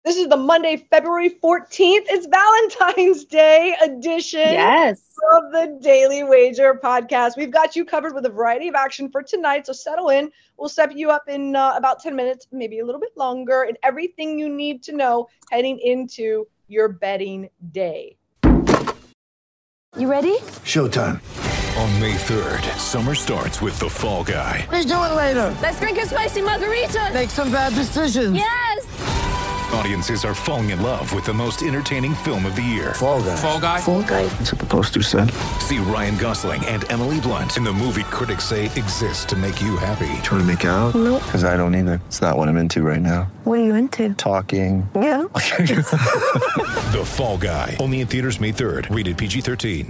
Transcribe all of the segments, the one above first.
This is the Monday, February 14th. It's Valentine's Day edition of the Daily Wager podcast. We've got you covered with a variety of action for tonight, so settle in. We'll step you up in about 10 minutes, maybe a little bit longer, and everything you need to know heading into your betting day. You ready? Showtime. On May 3rd, summer starts with The Fall Guy. Let's do it later. Let's drink a spicy margarita. Make some bad decisions. Yes! Audiences are falling in love with the most entertaining film of the year. Fall Guy. Fall Guy? Fall guy. That's what the poster said. See Ryan Gosling and Emily Blunt in the movie critics say exists to make you happy. Trying to make it out? Nope. Because I don't either. It's not what I'm into right now. What are you into? Talking. Yeah. The Fall Guy. Only in theaters May 3rd. Rated PG-13.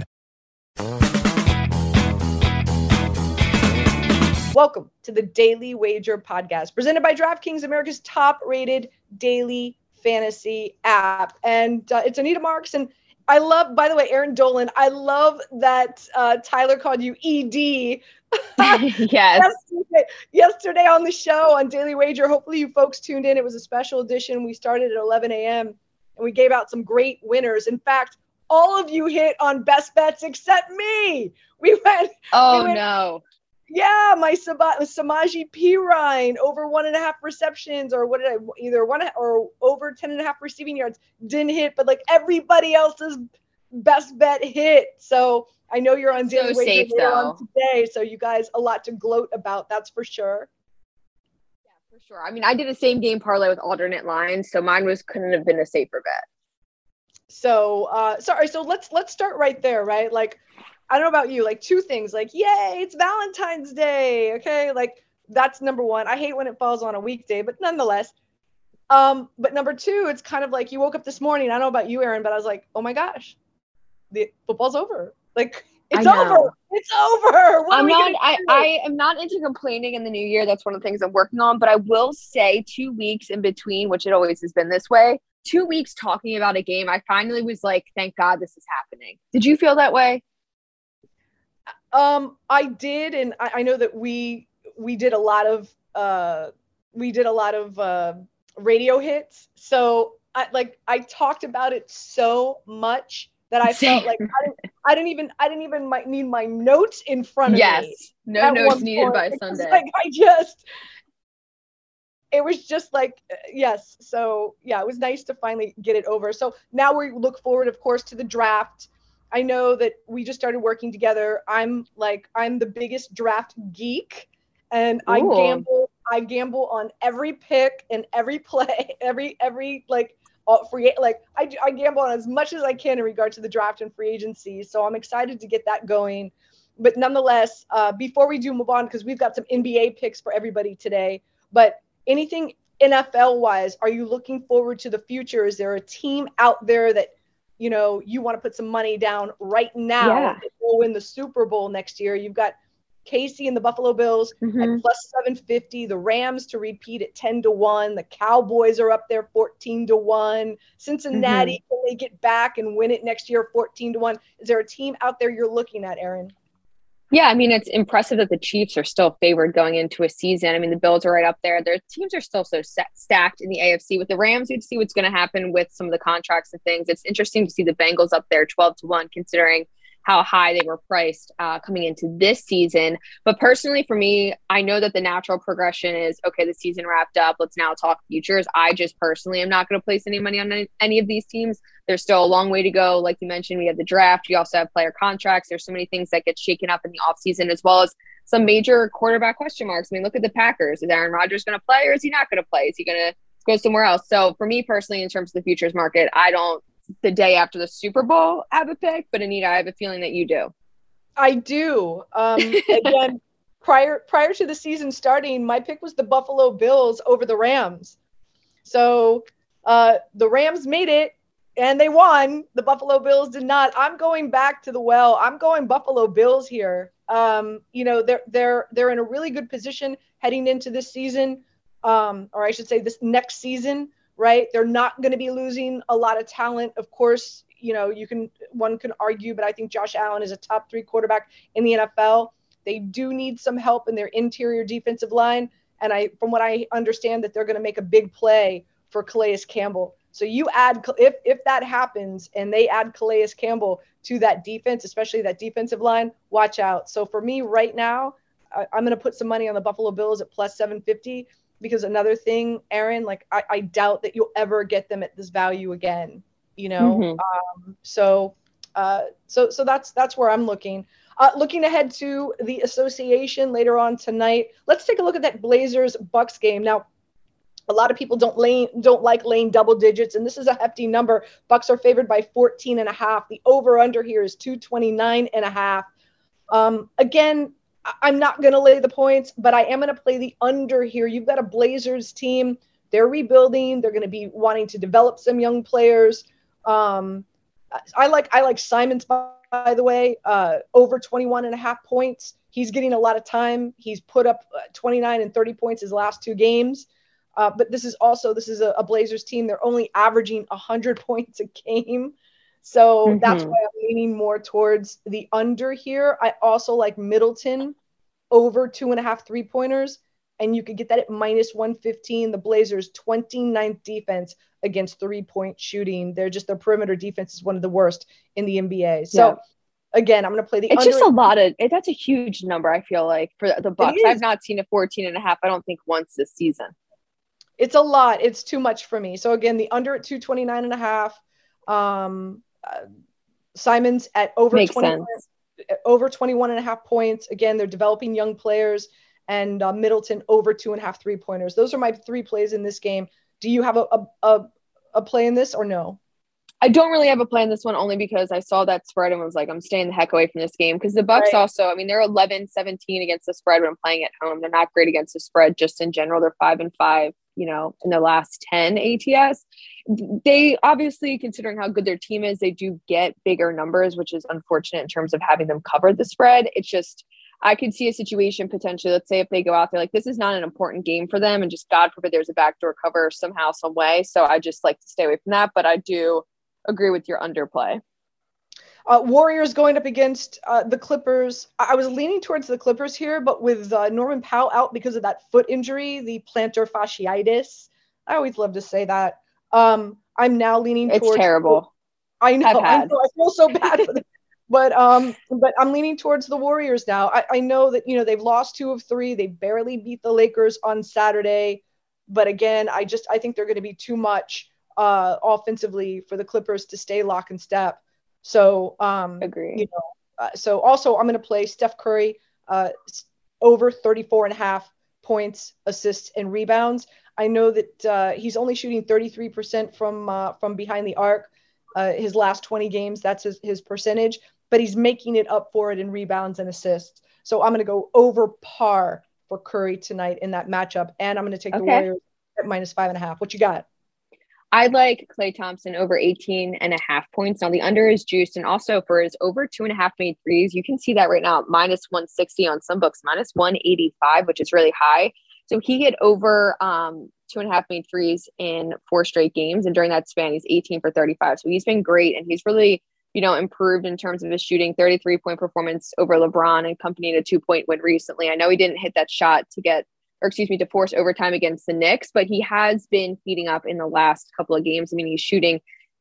Welcome to the Daily Wager podcast, presented by DraftKings, America's top-rated daily fantasy app. And it's Anita Marks. And I love, by the way, Aaron Dolan, I love that Tyler called you ED. Yes. Yesterday on the show on Daily Wager. Hopefully you folks tuned in. It was a special edition. We started at 11 a.m. and we gave out some great winners. In fact, all of you hit on best bets except me. We went. No. Yeah, my Samaji Perine over 1.5 receptions, or what did I either one or over 10.5 receiving yards didn't hit, but like everybody else's best bet hit. So I know you're on Daily Wager later on today, so you guys a lot to gloat about. That's for sure. Yeah, for sure. I mean, I did a same game parlay with alternate lines, so mine couldn't have been a safer bet. So sorry. So let's start right there, right? Like, I don't know about you, like two things, like, yay, it's Valentine's Day. Okay. Like that's number one. I hate when it falls on a weekday, but nonetheless. But number two, it's kind of like you woke up this morning. I don't know about you, Aaron, but I was like, oh my gosh, the football's over. Like it's over. It's over. I am not into complaining in the new year. That's one of the things I'm working on, but I will say 2 weeks in between, which it always has been this way, 2 weeks talking about a game, I finally was like, thank God this is happening. Did you feel that way? I did, and I know that we did a lot of radio hits. So I talked about it so much that I felt like I didn't even need my notes in front of me. Yes, no notes needed by Sunday. Like it was just like yes. So yeah, it was nice to finally get it over. So now we look forward, of course, to the draft. I know that we just started working together. I'm the biggest draft geek, and Ooh. I gamble on every pick and every play, every I gamble on as much as I can in regard to the draft and free agency. So I'm excited to get that going. But nonetheless, before we do move on, because we've got some NBA picks for everybody today, but anything NFL wise, are you looking forward to the future? Is there a team out there that you want to put some money down right now to go win the Super Bowl next year? You've got Casey and the Buffalo Bills at plus 750, the Rams to repeat at 10-1, the Cowboys are up there 14-1, Cincinnati, can they get back and win it next year 14-1? Is there a team out there you're looking at, Aaron? Yeah, I mean, it's impressive that the Chiefs are still favored going into a season. I mean, the Bills are right up there. Their teams are still so stacked in the AFC. With the Rams, you'd see what's going to happen with some of the contracts and things. It's interesting to see the Bengals up there 12-1, considering how high they were priced coming into this season. But personally, for me, I know that the natural progression is, okay, the season wrapped up. Let's now talk futures. I just personally am not going to place any money on any of these teams. There's still a long way to go. Like you mentioned, we have the draft. You also have player contracts. There's so many things that get shaken up in the offseason, as well as some major quarterback question marks. I mean, look at the Packers. Is Aaron Rodgers going to play, or is he not going to play? Is he going to go somewhere else? So for me personally, in terms of the futures market, I don't, the day after the Super Bowl, have a pick, but Anita, I have a feeling that you do. I do. Again, prior to the season starting, my pick was the Buffalo Bills over the Rams. So the Rams made it and they won. The Buffalo Bills did not. I'm going back to the well. I'm going Buffalo Bills here. They're in a really good position heading into this season, or I should say this next season. Right? They're not going to be losing a lot of talent. Of course, one can argue, but I think Josh Allen is a top 3 quarterback in the NFL. They do need some help in their interior defensive line. And from what I understand, that they're going to make a big play for Calais Campbell. So you add, if that happens and they add Calais Campbell to that defense, especially that defensive line, watch out. So for me right now, I'm going to put some money on the Buffalo Bills at plus 750, because another thing, Aaron, like I doubt that you'll ever get them at this value again, you know? So that's where I'm looking. Looking ahead to the association later on tonight, let's take a look at that Blazers-Bucks game. Now, a lot of people don't like laying double digits, and this is a hefty number. Bucks are favored by 14.5. The over-under here is 229.5. Again, I'm not going to lay the points, but I am going to play the under here. You've got a Blazers team. They're rebuilding. They're going to be wanting to develop some young players. I like Simons, by the way, over 21.5 points. He's getting a lot of time. He's put up 29 and 30 points his last 2 games. But this is a Blazers team. They're only averaging 100 points a game. So that's why I'm leaning more towards the under here. I also like Middleton over 2.5 3-pointers. And you could get that at minus 115. The Blazers 29th defense against 3-point shooting. Their perimeter defense is one of the worst in the NBA. So again, I'm going to play the it's under. It's just that's a huge number, I feel like, for the Bucks. I've not seen a 14.5, I don't think, once this season. It's a lot. It's too much for me. So again, the under at 229.5. Simons at over 21.5 points. Again, they're developing young players, and Middleton over 2.5 3-pointers. Those are my 3 plays in this game. Do you have a play in this or no? I don't really have a play in this one, only because I saw that spread and was like, I'm staying the heck away from this game. Because the Bucks also, I mean, they're 11-17 against the spread when playing at home. They're not great against the spread just in general. They're 5-5, you know, in the last 10 ATS. They obviously, considering how good their team is, they do get bigger numbers, which is unfortunate in terms of having them cover the spread. It's just, I could see a situation potentially, let's say if they go out there, like this is not an important game for them, and just God forbid there's a backdoor cover somehow, some way. So I just like to stay away from that. But I do agree with your underplay. Warriors going up against the Clippers. I was leaning towards the Clippers here, but with Norman Powell out because of that foot injury, the plantar fasciitis. I always love to say that. I'm now leaning towards. It's terrible. I know. I feel so bad for them. But I'm leaning towards the Warriors now. I know that, you know, they've lost 2 of 3. They barely beat the Lakers on Saturday. But again, I think they're going to be too much offensively for the Clippers to stay lock and step. So agree. You know, so also I'm going to play Steph Curry over 34.5 points, assists, and rebounds. I know that he's only shooting 33% from behind the arc. His last 20 games, that's his percentage, but he's making it up for it in rebounds and assists. So I'm going to go over par for Curry tonight in that matchup, and I'm going to take the Warriors at minus 5.5. What you got? I like Klay Thompson over 18.5 points. Now the under is juiced, and also for his over 2.5 made threes, you can see that right now at minus 160 on some books, minus 185, which is really high. So he hit over 2.5 made threes in 4 straight games, and during that span, he's 18 for 35. So he's been great, and he's really, you know, improved in terms of his shooting. 33-point performance over LeBron, and accompanied a 2-point win recently. I know he didn't hit that shot to force overtime against the Knicks, but he has been heating up in the last couple of games. I mean, he's shooting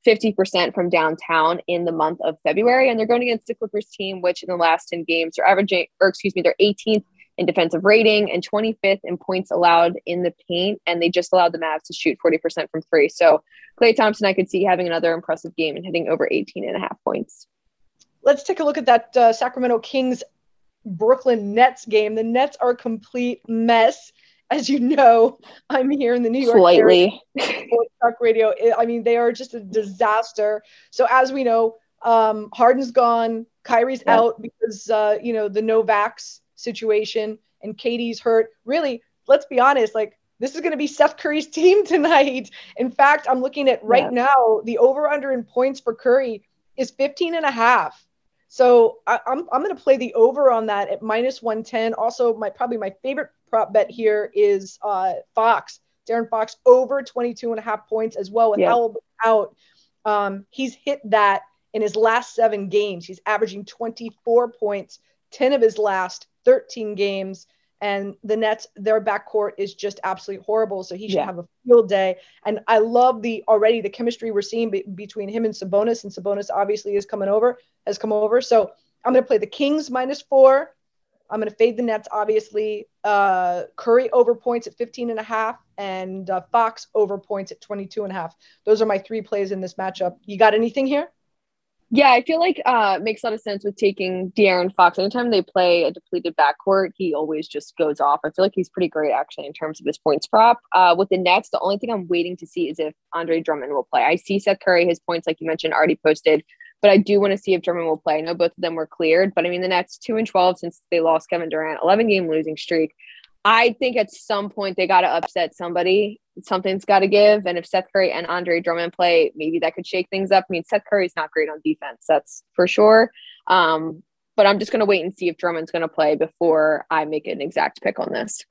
50% from downtown in the month of February, and they're going against the Clippers team, which in the last 10 games are they're 18th in defensive rating and 25th in points allowed in the paint, and they just allowed the Mavs to shoot 40% from 3. So Klay Thompson, I could see having another impressive game and hitting over 18.5 points. Let's take a look at that Sacramento Kings Brooklyn Nets game. The Nets are a complete mess. As you know, I'm here in the New York area. Sports Talk Radio. I mean, they are just a disaster. So as we know, Harden's gone, Kyrie's out because you know, the no-vax situation, and KD's hurt. Really, let's be honest, like this is going to be Steph Curry's team tonight. In fact, I'm looking at right now, the over-under in points for Curry is 15.5. So I'm going to play the over on that at minus 110. Also, probably my favorite prop bet here is De'Aaron Fox over 22.5 points as well with Howell out. He's hit that in his last 7 games. He's averaging 24 points, 10 of his last 13 games. And the Nets, their backcourt is just absolutely horrible. So he should have a field day. And I love the chemistry we're seeing between him and Sabonis. And Sabonis obviously has come over. So I'm going to play the Kings -4. I'm going to fade the Nets, obviously. Curry over points at 15.5 and Fox over points at 22.5. Those are my 3 plays in this matchup. You got anything here? Yeah, I feel like it makes a lot of sense with taking De'Aaron Fox. Anytime they play a depleted backcourt, he always just goes off. I feel like he's pretty great, actually, in terms of his points prop. With the Nets, the only thing I'm waiting to see is if Andre Drummond will play. I see Seth Curry, his points, like you mentioned, already posted, but I do want to see if Drummond will play. I know both of them were cleared, but I mean, the Nets 2-12 since they lost Kevin Durant, 11-game losing streak. I think at some point they got to upset somebody. Something's got to give. And if Seth Curry and Andre Drummond play, maybe that could shake things up. I mean, Seth Curry's not great on defense. That's for sure. But I'm just going to wait and see if Drummond's going to play before I make an exact pick on this.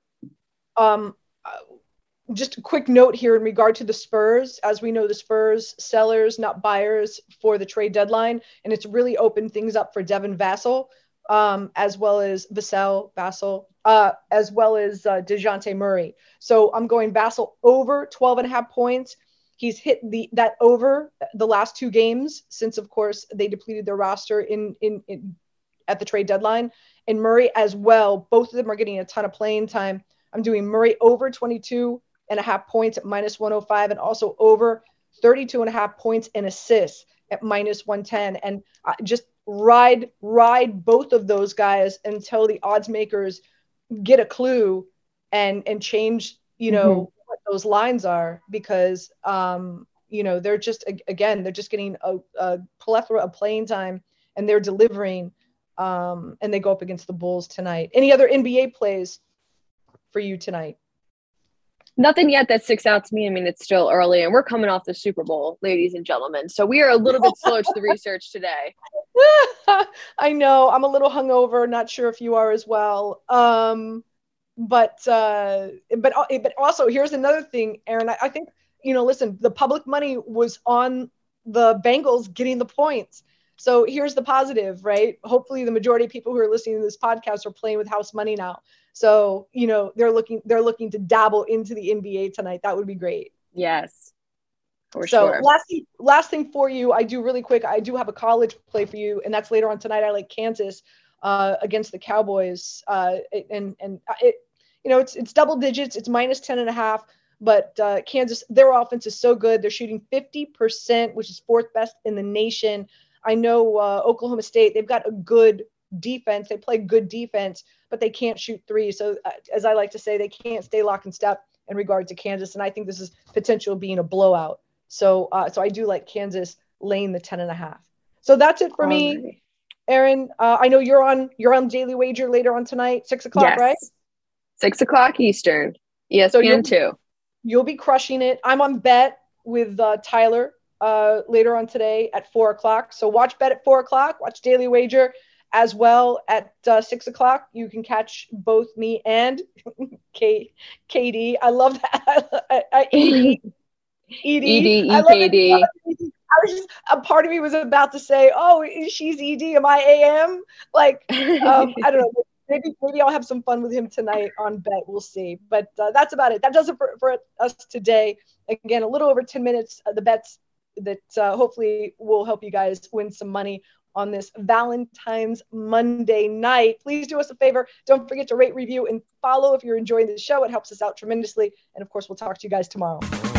Just a quick note here in regard to the Spurs. As we know, the Spurs sellers, not buyers for the trade deadline. And it's really opened things up for Devin Vassell, as well as Vassell, as well as DeJounte Murray. So I'm going Vassell over 12.5 points. He's hit that over the last 2 games since, of course, they depleted their roster at the trade deadline. And Murray as well. Both of them are getting a ton of playing time. I'm doing Murray over 22.5 points at -105 and also over 32.5 points and assists at -110. And just ride both of those guys until the odds makers get a clue and change, what those lines are, because, they're just, again, they're just getting a plethora of playing time and they're delivering, and they go up against the Bulls tonight. Any other NBA plays for you tonight? Nothing yet that sticks out to me. I mean, it's still early and we're coming off the Super Bowl, ladies and gentlemen. So we are a little bit slow to the research today. I know. I'm a little hungover. Not sure if you are as well. But also here's another thing, Aaron. I think, listen, the public money was on the Bengals getting the points. So here's the positive, right? Hopefully the majority of people who are listening to this podcast are playing with house money now. So, they're looking to dabble into the NBA tonight. That would be great. Yes. For so sure. last thing for you, I do really quick. I do have a college play for you, and that's later on tonight. I like Kansas against the Cowboys. It's double digits. It's -10.5. But Kansas, their offense is so good. They're shooting 50%, which is 4th best in the nation. I know Oklahoma State, they've got a good defense. They play good defense, but they can't shoot 3. So as I like to say, they can't stay lock and step in regard to Kansas. And I think this is potential being a blowout. So I do like Kansas laying the 10.5. So that's it for me, Aaron. I know you're on Daily Wager later on tonight, 6:00, yes. Right? 6:00 Eastern, ESPN 2. You'll be crushing it. I'm on Bet with Tyler later on today at 4:00. So watch Bet at 4:00. Watch Daily Wager as well at 6:00. You can catch both me and KD. I love that. ED. I was just, a part of me was about to say, oh, she's ED. Am I AM? Like, I don't know. Maybe I'll have some fun with him tonight on Bet. We'll see. But that's about it. That does it for us today. Again, a little over 10 minutes. The bets that hopefully will help you guys win some money on this Valentine's Monday night. Please do us a favor. Don't forget to rate, review, and follow if you're enjoying the show. It helps us out tremendously. And, of course, we'll talk to you guys tomorrow.